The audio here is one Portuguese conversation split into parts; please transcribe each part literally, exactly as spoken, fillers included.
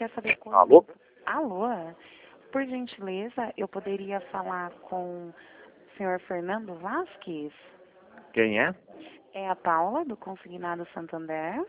quer saber quando... Alô? Alô? Por gentileza, eu poderia falar com o senhor Fernando Vasques? Quem é? É a Paula, do Consignado Santander.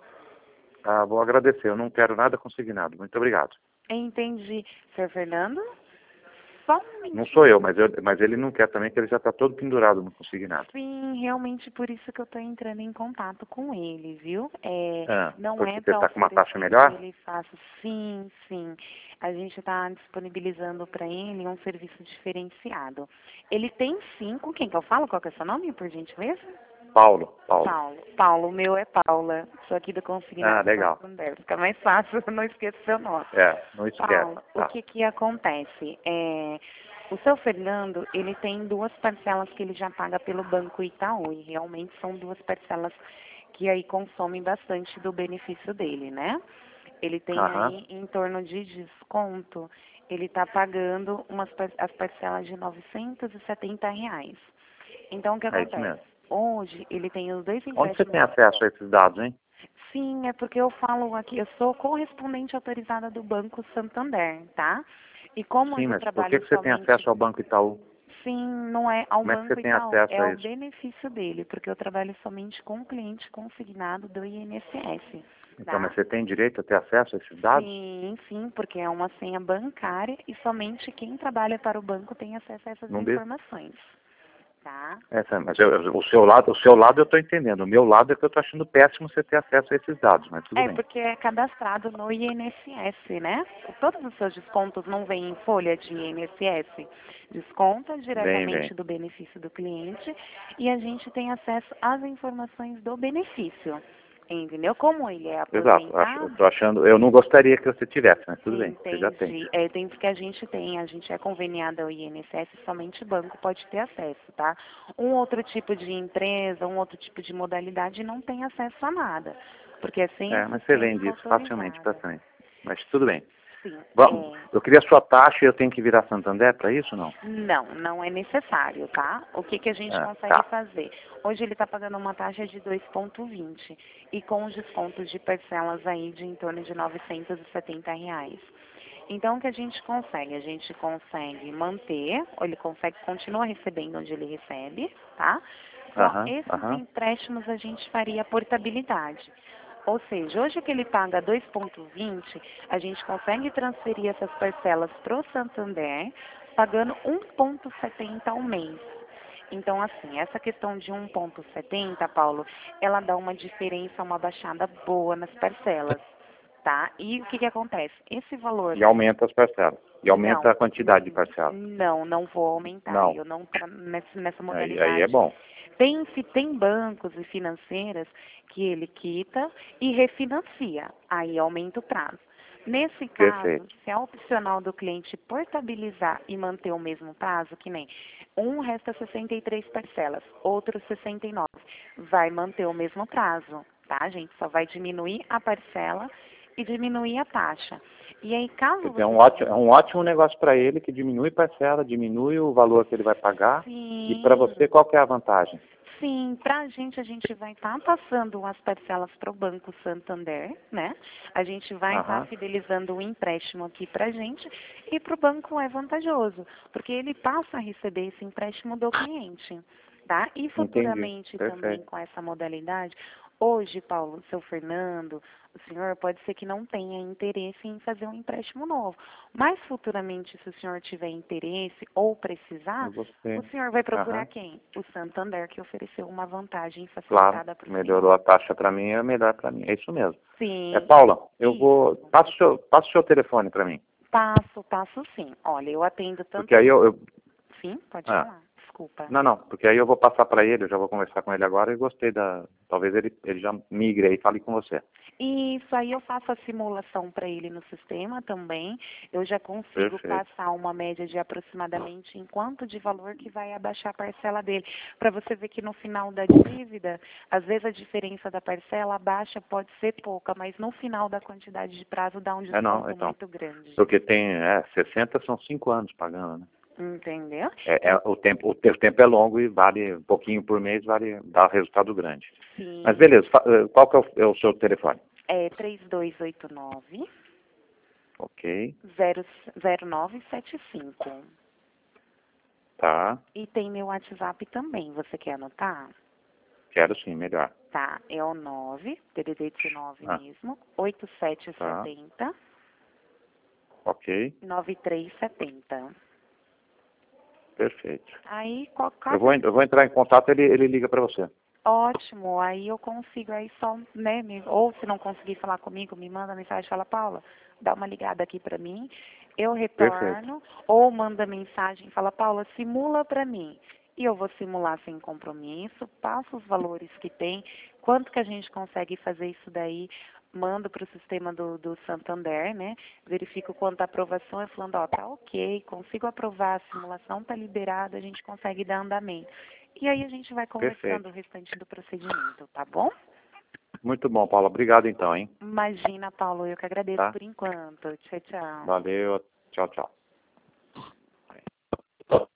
Ah, vou agradecer. Eu não quero nada consignado. Muito obrigado. Entendi. senhor Fernando? Só um minutinho. Não sou eu, mas, eu, mas ele não quer também, que ele já está todo pendurado no consignado. Sim, realmente por isso que eu estou entrando em contato com ele, viu? É, Ah, não porque é você para está com uma oferecer taxa melhor? que ele faça. Sim, sim. A gente está disponibilizando para ele um serviço diferenciado. Ele tem sim, com quem que eu falo? Qual que é o seu nome, por gentileza? Paulo, Paulo. Paulo. Paulo, o meu é Paula. Sou aqui do Ah, Consignado legal. Santander. Fica mais fácil, não esqueça seu nome. É, não esquece. Paulo, o Tá. que que acontece? É, o seu Fernando, ele tem duas parcelas que ele já paga pelo Banco Itaú, e realmente são duas parcelas que aí consomem bastante do benefício dele, né? Ele tem Aham. aí em torno de desconto, ele está pagando umas, par- as parcelas de novecentos e setenta reais. Então, o que É isso acontece? mesmo. Hoje, ele tem os dois Onde você empréstimos. tem acesso a esses dados, hein? Sim, é porque eu falo aqui, eu sou correspondente autorizada do Banco Santander, tá? E como Sim, eu mas por que, trabalho que você tem somente, acesso ao Banco Itaú? sim, não é ao Como é que você Banco tem Itaú, acesso é a o isso? benefício dele, porque eu trabalho somente com cliente consignado do I N S S, Então, mas tá? você tem direito a ter acesso a esses dados? Sim, sim, porque é uma senha bancária e somente quem trabalha para o banco tem acesso a essas Não dê. informações, tá? Essa, mas eu, eu- o seu lado, o seu lado eu estou entendendo. O meu lado é que eu estou achando péssimo você ter acesso a esses dados, mas tudo É, bem. porque é cadastrado no I N S S, né? Todos os seus descontos não vêm em folha de I N S S. Desconta Vem, vem. diretamente do benefício do cliente e a gente tem acesso às informações do benefício. Entendeu? Como ele é Exato. Eu acho- eu aposentado, tô achando, eu não gostaria que você tivesse, mas tudo bem, você já tem. entendi. É, tem porque a gente tem, a gente é conveniado ao I N S S, somente o banco pode ter acesso, tá? Um outro tipo de empresa, um outro tipo de modalidade não tem acesso a nada, porque é É, sempre mas você sempre vende isso facilmente para autorizada. frente. Mas tudo bem. Sim, Vamos, é. eu queria a sua taxa e eu tenho que virar Santander para isso ou não? Não, não é necessário, tá? O que, que a gente Ah, consegue tá. fazer? Hoje ele está pagando uma taxa de dois vírgula vinte e com os descontos de parcelas aí de em torno de novecentos e setenta reais. Então, o que a gente consegue? A gente consegue manter, ou ele consegue continuar recebendo onde ele recebe, tá? Só Aham, esses aham. empréstimos a gente faria portabilidade. Ou seja, hoje que ele paga dois vírgula vinte, a gente consegue transferir essas parcelas para o Santander, pagando um vírgula setenta ao mês. Então, assim, essa questão de um vírgula setenta, Paulo, ela dá uma diferença, uma baixada boa nas parcelas, tá? E o que que acontece? Esse valor, E aumenta as parcelas. E aumenta não, a quantidade de hum, parcelas. não, não vou aumentar. Não. Eu não tra- nessa, nessa Aí, aí é modalidade. bom. Tem, se tem bancos e financeiras que ele quita e refinancia, aí aumenta o prazo. Nesse caso, Perfeito. se é opcional do cliente portabilizar e manter o mesmo prazo, que nem um resta sessenta e três parcelas, outro sessenta e nove, vai manter o mesmo prazo, tá? A gente só vai diminuir a parcela e diminuir a taxa. E aí, Quer caso dizer, é você um ótimo, é um ótimo negócio para ele, que diminui parcela, diminui o valor que ele vai pagar. E para sim, você, qual que é a vantagem? sim, para a gente, a gente vai estar passando as parcelas para o Banco Santander, né? A gente vai estar Aham, fidelizando o empréstimo aqui para a gente e para o banco é vantajoso, porque ele passa a receber esse empréstimo do cliente, tá? E entendi. futuramente também Perfeito. com essa modalidade, hoje, Paulo, seu Fernando, o senhor pode ser que não tenha interesse em fazer um empréstimo novo, mas futuramente, se o senhor tiver interesse ou precisar, E você? o senhor vai procurar Aham. quem? O Santander, que ofereceu uma vantagem Claro, facilitada para o melhorou senhor. a taxa para mim, é melhor para mim. É isso mesmo. É, Sim, Paula, eu vou. isso. Passa o seu, passa o seu telefone para mim. Passo, passo sim. Olha, eu atendo Porque tanto. aí eu. eu Sim, pode ah, falar. Desculpa. não, não, porque aí eu vou passar para ele, eu já vou conversar com ele agora e gostei da. Talvez ele, ele já migre aí e fale com você. Isso aí eu faço a simulação para ele no sistema também. Eu já consigo Perfeito. passar uma média de aproximadamente em quanto de valor que vai abaixar a parcela dele. Para você ver que no final da dívida, às vezes a diferença da parcela baixa pode ser pouca, mas no final da quantidade de prazo dá um É não, desconto então. muito grande. Porque tem, é, sessenta são cinco anos pagando, né? Entendeu? É, é, É, o, tempo, o, te- o tempo é longo e vale um pouquinho por mês, vale, dá resultado grande. Mas sim, beleza, fa- eh, qual que é o, é o seu telefone? é três dois oito nove, Ok. zero, zero nove sete cinco. Tá. E tem meu WhatsApp também, você quer anotar? Quero sim, melhor. Tá, é o nove, D D D dezenove Ah. mesmo, oito sete Tá. sete zero, Ok. nove três sete zero. Perfeito. Aí, qualquer... Eu vou, en- eu vou entrar em contato, ele, ele liga para você. Ótimo, aí eu consigo, aí só, né, me- ou se não conseguir falar comigo, me manda mensagem, fala, Paula, dá uma ligada aqui pra mim, eu Perfeito. retorno, ou manda mensagem, fala, Paula, simula pra mim, e eu vou simular sem compromisso, passo os valores que tem, quanto que a gente consegue fazer isso daí, mando para o sistema do, do Santander, né, verifico quanto a aprovação, é falando, ó, tá ok, consigo aprovar, a simulação tá liberada, a gente consegue dar andamento. E aí a gente vai conversando Perfeito. o restante do procedimento, tá bom? Muito bom, Paula. Obrigado então, hein? Imagina, Paulo, eu que agradeço Tá? por enquanto. Tchau, tchau. Valeu. Tchau, tchau.